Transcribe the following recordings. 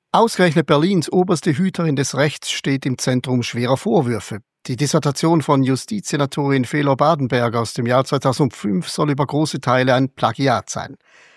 Ausgerechnet Berlins oberste Hüterin des Rechts steht im Zentrum schwerer Vorwürfe. Die Dissertation von Justizsenatorin Felo Badenberg aus dem Jahr 2005 soll über große Teile ein Plagiat sein.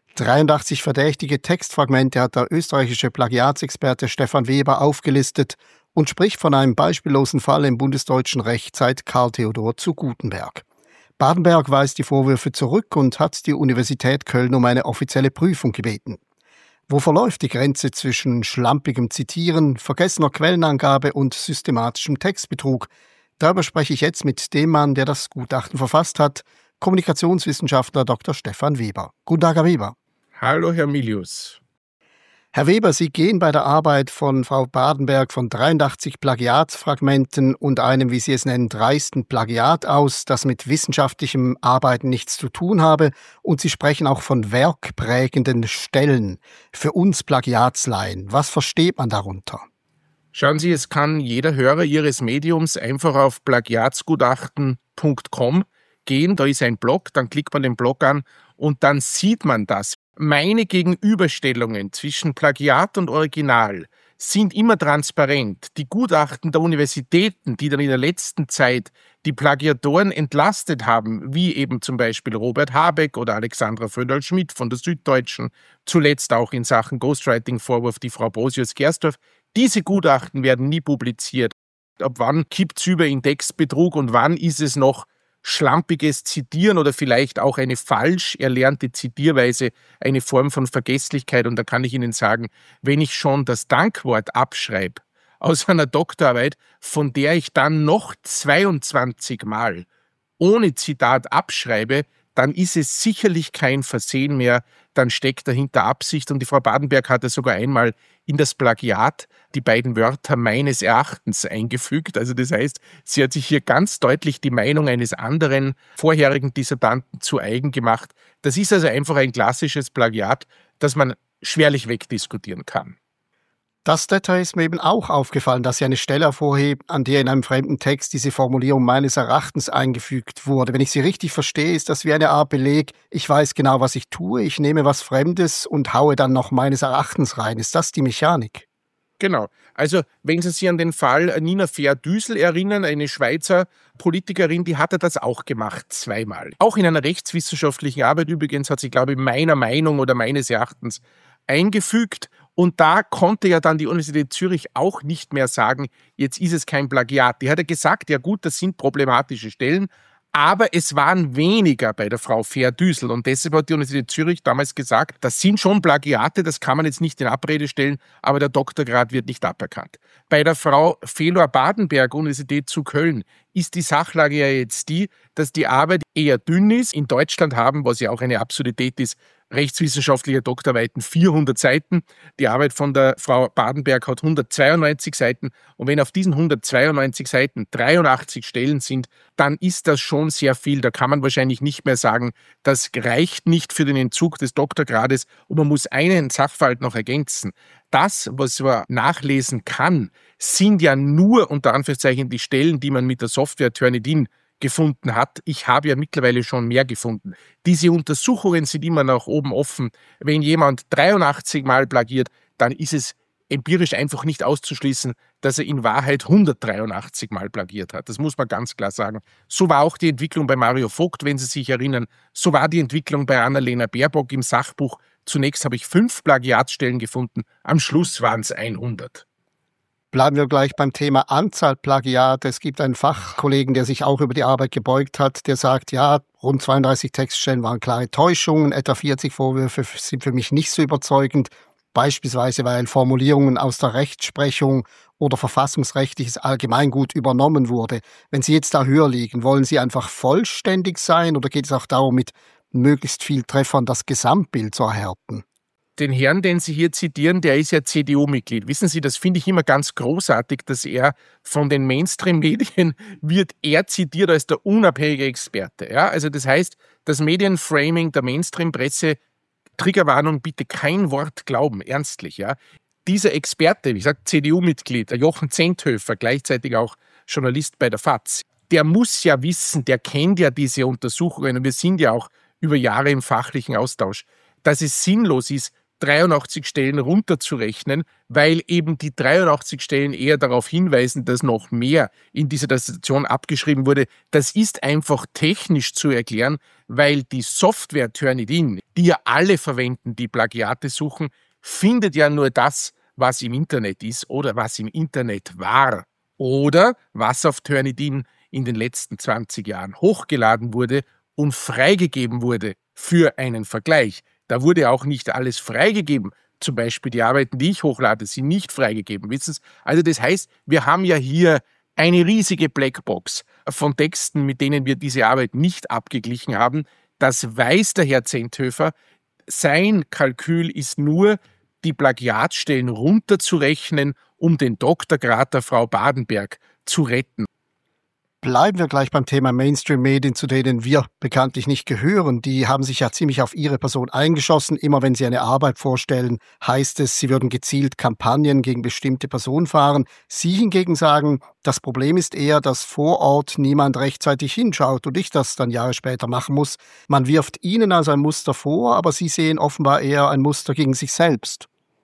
83 verdächtige Textfragmente hat der österreichische Plagiatsexperte Stefan Weber aufgelistet und spricht von einem beispiellosen Fall im bundesdeutschen Recht seit Karl Theodor zu Gutenberg. Badenberg weist die Vorwürfe zurück und hat die Universität Köln um eine offizielle Prüfung gebeten. Wo verläuft die Grenze zwischen schlampigem Zitieren, vergessener Quellenangabe und systematischem Textbetrug? Darüber spreche ich jetzt mit dem Mann, der das Gutachten verfasst hat, Kommunikationswissenschaftler Dr. Stefan Weber. Guten Tag, Herr Weber. Hallo, Herr Milius. Herr Weber, Sie gehen bei der Arbeit von Frau Badenberg von 83 Plagiatsfragmenten und einem, wie Sie es nennen, dreisten Plagiat aus, das mit wissenschaftlichem Arbeiten nichts zu tun habe. Und Sie sprechen auch von werkprägenden Stellen. Für uns Plagiatslaien, was versteht man darunter? Schauen Sie, es kann jeder Hörer Ihres Mediums einfach auf plagiatsgutachten.com gehen. Da ist ein Blog, dann klickt man den Blog an und dann sieht man das. Meine Gegenüberstellungen zwischen Plagiat und Original sind immer transparent. Die Gutachten der Universitäten, die dann in der letzten Zeit die Plagiatoren entlastet haben, wie eben zum Beispiel Robert Habeck oder Alexandra Föderl-Schmidt von der Süddeutschen, zuletzt auch in Sachen Ghostwriting-Vorwurf die Frau Brosius-Gersdorf, diese Gutachten werden nie publiziert. Ab wann kippt's über in Textbetrug und wann ist es noch schlampiges Zitieren oder vielleicht auch eine falsch erlernte Zitierweise, eine Form von Vergesslichkeit. Und da kann ich Ihnen sagen, wenn ich schon das Dankwort abschreibe aus einer Doktorarbeit, von der ich dann noch 22 Mal ohne Zitat abschreibe, dann ist es sicherlich kein Versehen mehr, dann steckt dahinter Absicht. Und die Frau Badenberg hatte sogar einmal in das Plagiat die beiden Wörter meines Erachtens eingefügt. Also das heißt, sie hat sich hier ganz deutlich die Meinung eines anderen vorherigen Dissertanten zu eigen gemacht. Das ist also einfach ein klassisches Plagiat, das man schwerlich wegdiskutieren kann. Das Detail ist mir eben auch aufgefallen, dass Sie eine Stelle hervorhebt, an der in einem fremden Text diese Formulierung meines Erachtens eingefügt wurde. Wenn ich Sie richtig verstehe, ist das wie eine Art Beleg, ich weiß genau, was ich tue, ich nehme was Fremdes und haue dann noch meines Erachtens rein. Ist das die Mechanik? Genau. Also wenn Sie sich an den Fall Nina Fehr-Düsel erinnern, eine Schweizer Politikerin, die hatte das auch gemacht, zweimal. Auch in einer rechtswissenschaftlichen Arbeit übrigens hat sie, glaube ich, meiner Meinung oder meines Erachtens eingefügt. Und da konnte ja dann die Universität Zürich auch nicht mehr sagen, jetzt ist es kein Plagiat. Die hat ja gesagt, ja gut, das sind problematische Stellen, aber es waren weniger bei der Frau Fehr-Düsel. Und deshalb hat die Universität Zürich damals gesagt, das sind schon Plagiate, das kann man jetzt nicht in Abrede stellen, aber der Doktorgrad wird nicht aberkannt. Bei der Frau Felo Badenberg, Universität zu Köln, ist die Sachlage ja jetzt die, dass die Arbeit eher dünn ist. In Deutschland haben, was ja auch eine Absurdität ist, rechtswissenschaftliche Doktorarbeiten 400 Seiten. Die Arbeit von der Frau Badenberg hat 192 Seiten. Und wenn auf diesen 192 Seiten 83 Stellen sind, dann ist das schon sehr viel. Da kann man wahrscheinlich nicht mehr sagen, das reicht nicht für den Entzug des Doktorgrades und man muss einen Sachverhalt noch ergänzen. Das, was man nachlesen kann, sind ja nur unter Anführungszeichen die Stellen, die man mit der Software Turnitin gefunden hat. Ich habe ja mittlerweile schon mehr gefunden. Diese Untersuchungen sind immer nach oben offen. Wenn jemand 83 Mal plagiert, dann ist es empirisch einfach nicht auszuschließen, dass er in Wahrheit 183 Mal plagiert hat. Das muss man ganz klar sagen. So war auch die Entwicklung bei Mario Vogt, wenn Sie sich erinnern. So war die Entwicklung bei Annalena Baerbock im Sachbuch. Zunächst habe ich 5 Plagiatsstellen gefunden, am Schluss waren es 100. Bleiben wir gleich beim Thema Anzahl Plagiate. Es gibt einen Fachkollegen, der sich auch über die Arbeit gebeugt hat, der sagt, ja, rund 32 Textstellen waren klare Täuschungen, etwa 40 Vorwürfe sind für mich nicht so überzeugend, beispielsweise weil Formulierungen aus der Rechtsprechung oder verfassungsrechtliches Allgemeingut übernommen wurde. Wenn Sie jetzt da höher liegen, wollen Sie einfach vollständig sein oder geht es auch darum, mit möglichst viel Treffern das Gesamtbild zu erhärten? Den Herrn, den Sie hier zitieren, der ist ja CDU-Mitglied. Wissen Sie, das finde ich immer ganz großartig, dass er von den Mainstream-Medien wird er zitiert als der unabhängige Experte. Ja, also das heißt, das Medienframing der Mainstream-Presse, Triggerwarnung, bitte kein Wort glauben, ernstlich. Ja. Dieser Experte, wie gesagt, CDU-Mitglied, der Jochen Zenthöfer, gleichzeitig auch Journalist bei der FAZ, der muss ja wissen, der kennt ja diese Untersuchungen und wir sind ja auch über Jahre im fachlichen Austausch, dass es sinnlos ist, 83 Stellen runterzurechnen, weil eben die 83 Stellen eher darauf hinweisen, dass noch mehr in dieser Dissertation abgeschrieben wurde. Das ist einfach technisch zu erklären, weil die Software Turnitin, die ja alle verwenden, die Plagiate suchen, findet ja nur das, was im Internet ist oder was im Internet war oder was auf Turnitin in den letzten 20 Jahren hochgeladen wurde und freigegeben wurde für einen Vergleich. Da wurde auch nicht alles freigegeben. Zum Beispiel die Arbeiten, die ich hochlade, sind nicht freigegeben. Wissen Sie? Also das heißt, wir haben ja hier eine riesige Blackbox von Texten, mit denen wir diese Arbeit nicht abgeglichen haben. Das weiß der Herr Zenthöfer. Sein Kalkül ist nur, die Plagiatstellen runterzurechnen, um den Doktorgrad der Frau Badenberg zu retten. Bleiben wir gleich beim Thema Mainstream-Medien, zu denen wir bekanntlich nicht gehören. Die haben sich ja ziemlich auf ihre Person eingeschossen. Immer wenn sie eine Arbeit vorstellen, heißt es, sie würden gezielt Kampagnen gegen bestimmte Personen fahren. Sie hingegen sagen, das Problem ist eher, dass vor Ort niemand rechtzeitig hinschaut und ich das dann Jahre später machen muss. Man wirft ihnen also ein Muster vor, aber sie sehen offenbar eher ein Muster gegen sich selbst.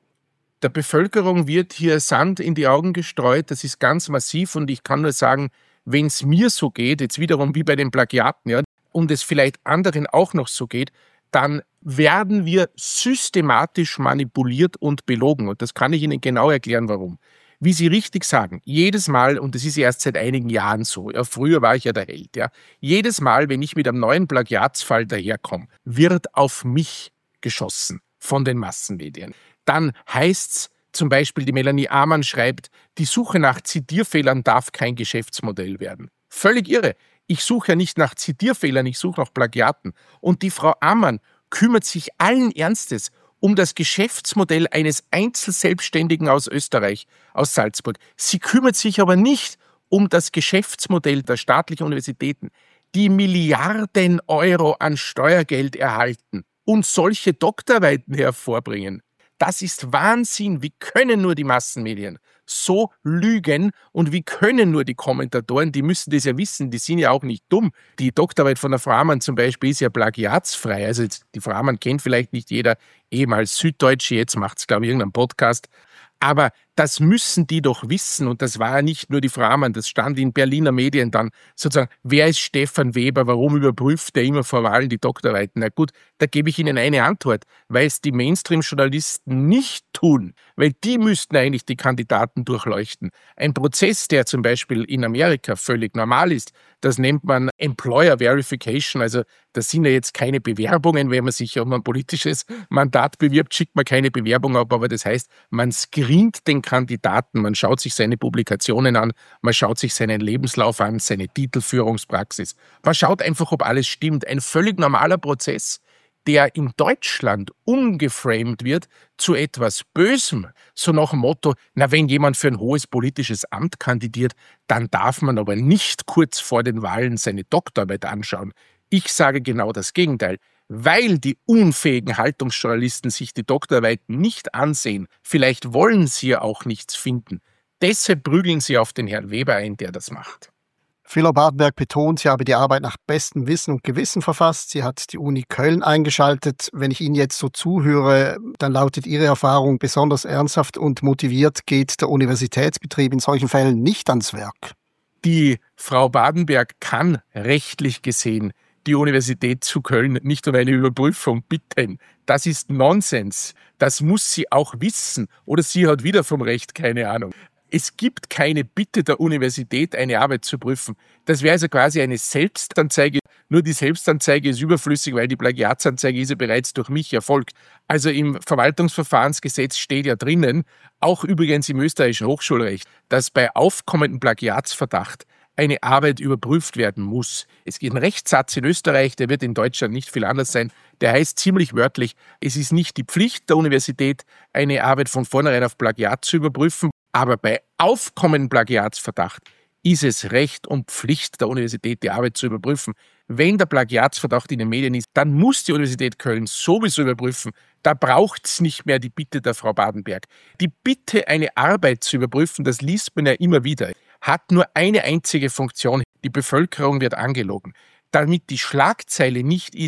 Der Bevölkerung wird hier Sand in die Augen gestreut. Das ist ganz massiv und ich kann nur sagen, wenn es mir so geht, jetzt wiederum wie bei den Plagiaten, ja, und es vielleicht anderen auch noch so geht, dann werden wir systematisch manipuliert und belogen. Und das kann ich Ihnen genau erklären, warum. Wie Sie richtig sagen, jedes Mal, und das ist erst seit einigen Jahren so, ja, früher war ich ja der Held, ja, jedes Mal, wenn ich mit einem neuen Plagiatsfall daherkomme, wird auf mich geschossen von den Massenmedien. Dann heißt's, zum Beispiel die Melanie Amann schreibt, die Suche nach Zitierfehlern darf kein Geschäftsmodell werden. Völlig irre. Ich suche ja nicht nach Zitierfehlern, ich suche nach Plagiaten. Und die Frau Amann kümmert sich allen Ernstes um das Geschäftsmodell eines Einzelselbstständigen aus Österreich, aus Salzburg. Sie kümmert sich aber nicht um das Geschäftsmodell der staatlichen Universitäten, die Milliarden Euro an Steuergeld erhalten und solche Doktorarbeiten hervorbringen. Das ist Wahnsinn. Wie können nur die Massenmedien so lügen und wie können nur die Kommentatoren, die müssen das ja wissen, die sind ja auch nicht dumm. Die Doktorarbeit von der Frau Amann zum Beispiel ist ja plagiatsfrei. Also die Frau Amann kennt vielleicht nicht jeder, ehemals Süddeutsche, jetzt macht es, glaube ich, irgendeinen Podcast. Aber das müssen die doch wissen. Und das war ja nicht nur die Frau Amann, das stand in Berliner Medien dann sozusagen, wer ist Stefan Weber, warum überprüft er immer vor Wahlen die Doktorarbeiten? Na gut, da gebe ich Ihnen eine Antwort, weil es die Mainstream-Journalisten nicht tun, weil die müssten eigentlich die Kandidaten durchleuchten. Ein Prozess, der zum Beispiel in Amerika völlig normal ist, das nennt man Employer Verification, also das sind ja jetzt keine Bewerbungen, wenn man sich um ein politisches Mandat bewirbt, schickt man keine Bewerbung ab, aber das heißt, man screent den Kandidaten, man schaut sich seine Publikationen an, man schaut sich seinen Lebenslauf an, seine Titelführungspraxis. Man schaut einfach, ob alles stimmt. Ein völlig normaler Prozess, der in Deutschland umgeframed wird zu etwas Bösem. So nach dem Motto, na, wenn jemand für ein hohes politisches Amt kandidiert, dann darf man aber nicht kurz vor den Wahlen seine Doktorarbeit anschauen. Ich sage genau das Gegenteil. Weil die unfähigen Haltungsjournalisten sich die Doktorarbeiten nicht ansehen, vielleicht wollen sie ja auch nichts finden. Deshalb prügeln sie auf den Herrn Weber ein, der das macht. Philo Badenberg betont, sie habe die Arbeit nach bestem Wissen und Gewissen verfasst. Sie hat die Uni Köln eingeschaltet. Wenn ich Ihnen jetzt so zuhöre, dann lautet Ihre Erfahrung, besonders ernsthaft und motiviert geht der Universitätsbetrieb in solchen Fällen nicht ans Werk. Die Frau Badenberg kann rechtlich gesehen die Universität zu Köln nicht um eine Überprüfung bitten. Das ist Nonsens. Das muss sie auch wissen. Oder sie hat wieder vom Recht keine Ahnung. Es gibt keine Bitte der Universität, eine Arbeit zu prüfen. Das wäre also quasi eine Selbstanzeige. Nur die Selbstanzeige ist überflüssig, weil die Plagiatsanzeige ist ja bereits durch mich erfolgt. Also im Verwaltungsverfahrensgesetz steht ja drinnen, auch übrigens im österreichischen Hochschulrecht, dass bei aufkommendem Plagiatsverdacht eine Arbeit überprüft werden muss. Es gibt einen Rechtssatz in Österreich, der wird in Deutschland nicht viel anders sein. Der heißt ziemlich wörtlich, es ist nicht die Pflicht der Universität, eine Arbeit von vornherein auf Plagiat zu überprüfen, aber bei aufkommendem Plagiatsverdacht ist es Recht und Pflicht der Universität, die Arbeit zu überprüfen. Wenn der Plagiatsverdacht in den Medien ist, dann muss die Universität Köln sowieso überprüfen. Da braucht es nicht mehr die Bitte der Frau Badenberg. Die Bitte, eine Arbeit zu überprüfen, das liest man ja immer wieder, hat nur eine einzige Funktion. Die Bevölkerung wird angelogen. Damit die Schlagzeile nicht ist,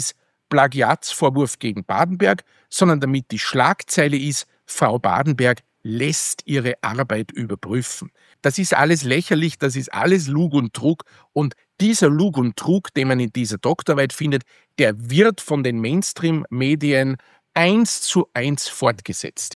Plagiatsvorwurf gegen Badenberg, sondern damit die Schlagzeile ist, Frau Badenberg lässt ihre Arbeit überprüfen. Das ist alles lächerlich, das ist alles Lug und Trug und dieser Lug und Trug, den man in dieser Doktorarbeit findet, der wird von den Mainstream-Medien 1:1 fortgesetzt.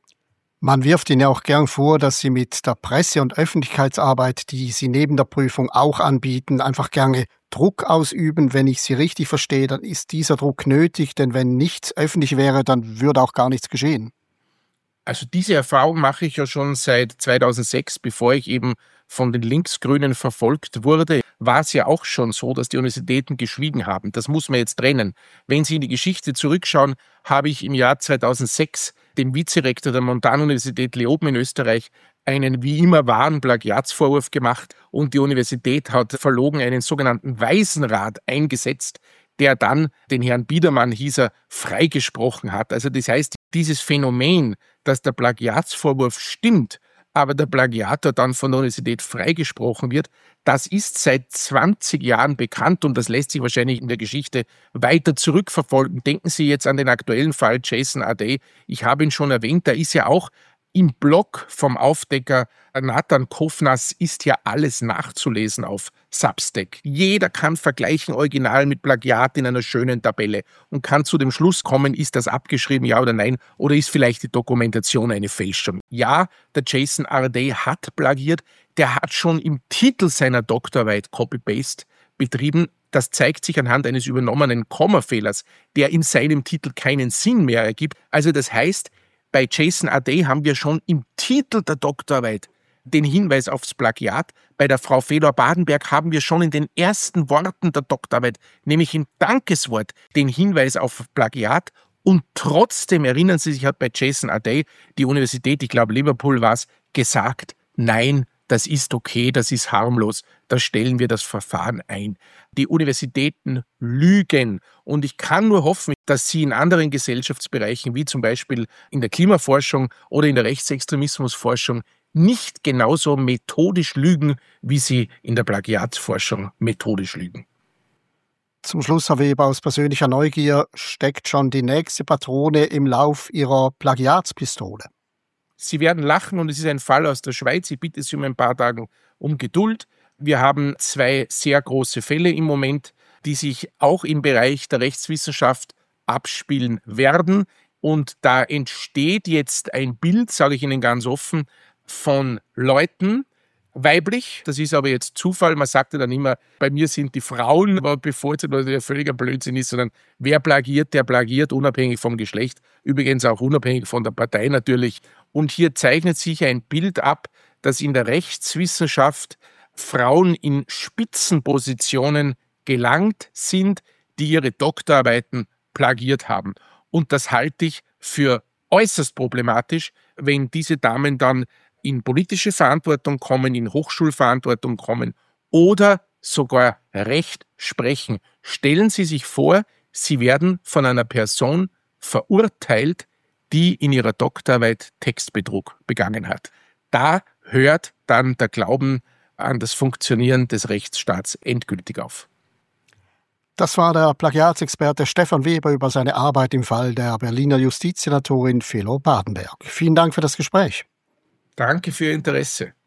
Man wirft Ihnen ja auch gern vor, dass Sie mit der Presse- und Öffentlichkeitsarbeit, die Sie neben der Prüfung auch anbieten, einfach gerne Druck ausüben. Wenn ich Sie richtig verstehe, dann ist dieser Druck nötig, denn wenn nichts öffentlich wäre, dann würde auch gar nichts geschehen. Also diese Erfahrung mache ich ja schon seit 2006, bevor ich eben von den Linksgrünen verfolgt wurde, war es ja auch schon so, dass die Universitäten geschwiegen haben. Das muss man jetzt trennen. Wenn Sie in die Geschichte zurückschauen, habe ich im Jahr 2006 dem Vizerektor der Montanuniversität Leoben in Österreich einen wie immer wahren Plagiatsvorwurf gemacht und die Universität hat verlogen einen sogenannten Weisenrat eingesetzt, der dann den Herrn Biedermann, hieß er, freigesprochen hat. Also das heißt, dieses Phänomen, dass der Plagiatsvorwurf stimmt, aber der Plagiator dann von der Universität freigesprochen wird, das ist seit 20 Jahren bekannt und das lässt sich wahrscheinlich in der Geschichte weiter zurückverfolgen. Denken Sie jetzt an den aktuellen Fall Jason Ardey. Ich habe ihn schon erwähnt, da ist ja auch im Blog vom Aufdecker Nathan Kovnas ist ja alles nachzulesen auf Substack. Jeder kann vergleichen Original mit Plagiat in einer schönen Tabelle und kann zu dem Schluss kommen, ist das abgeschrieben, ja oder nein, oder ist vielleicht die Dokumentation eine Fälschung. Ja, der Jason Ardey hat plagiert, der hat schon im Titel seiner Doktorarbeit Copy-Paste betrieben. Das zeigt sich anhand eines übernommenen Kommafehlers, der in seinem Titel keinen Sinn mehr ergibt. Also das heißt, bei Jason Ardey haben wir schon im Titel der Doktorarbeit den Hinweis aufs Plagiat. Bei der Frau Fedor-Badenberg haben wir schon in den ersten Worten der Doktorarbeit, nämlich im Dankeswort, den Hinweis auf Plagiat. Und trotzdem, erinnern Sie sich, hat bei Jason Ardey die Universität, ich glaube Liverpool war es, gesagt, nein, das ist okay, das ist harmlos, da stellen wir das Verfahren ein. Die Universitäten lügen und ich kann nur hoffen, dass sie in anderen Gesellschaftsbereichen, wie zum Beispiel in der Klimaforschung oder in der Rechtsextremismusforschung, nicht genauso methodisch lügen, wie sie in der Plagiatsforschung methodisch lügen. Zum Schluss, Herr Weber, aus persönlicher Neugier, steckt schon die nächste Patrone im Lauf Ihrer Plagiatspistole? Sie werden lachen und es ist ein Fall aus der Schweiz. Ich bitte Sie um ein paar Tage um Geduld. Wir haben 2 sehr große Fälle im Moment, die sich auch im Bereich der Rechtswissenschaft abspielen werden. Und da entsteht jetzt ein Bild, sage ich Ihnen ganz offen, von Leuten, weiblich, das ist aber jetzt Zufall, man sagte dann immer, bei mir sind die Frauen, aber bevor es ein völliger Blödsinn ist, sondern wer plagiert, der plagiert, unabhängig vom Geschlecht, übrigens auch unabhängig von der Partei natürlich. Und hier zeichnet sich ein Bild ab, dass in der Rechtswissenschaft Frauen in Spitzenpositionen gelangt sind, die ihre Doktorarbeiten plagiert haben. Und das halte ich für äußerst problematisch, wenn diese Damen dann in politische Verantwortung kommen, in Hochschulverantwortung kommen oder sogar Recht sprechen. Stellen Sie sich vor, Sie werden von einer Person verurteilt, die in ihrer Doktorarbeit Textbetrug begangen hat. Da hört dann der Glauben an das Funktionieren des Rechtsstaats endgültig auf. Das war der Plagiatsexperte Stefan Weber über seine Arbeit im Fall der Berliner Justizsenatorin Fedor Badenberg. Vielen Dank für das Gespräch. Danke für Ihr Interesse.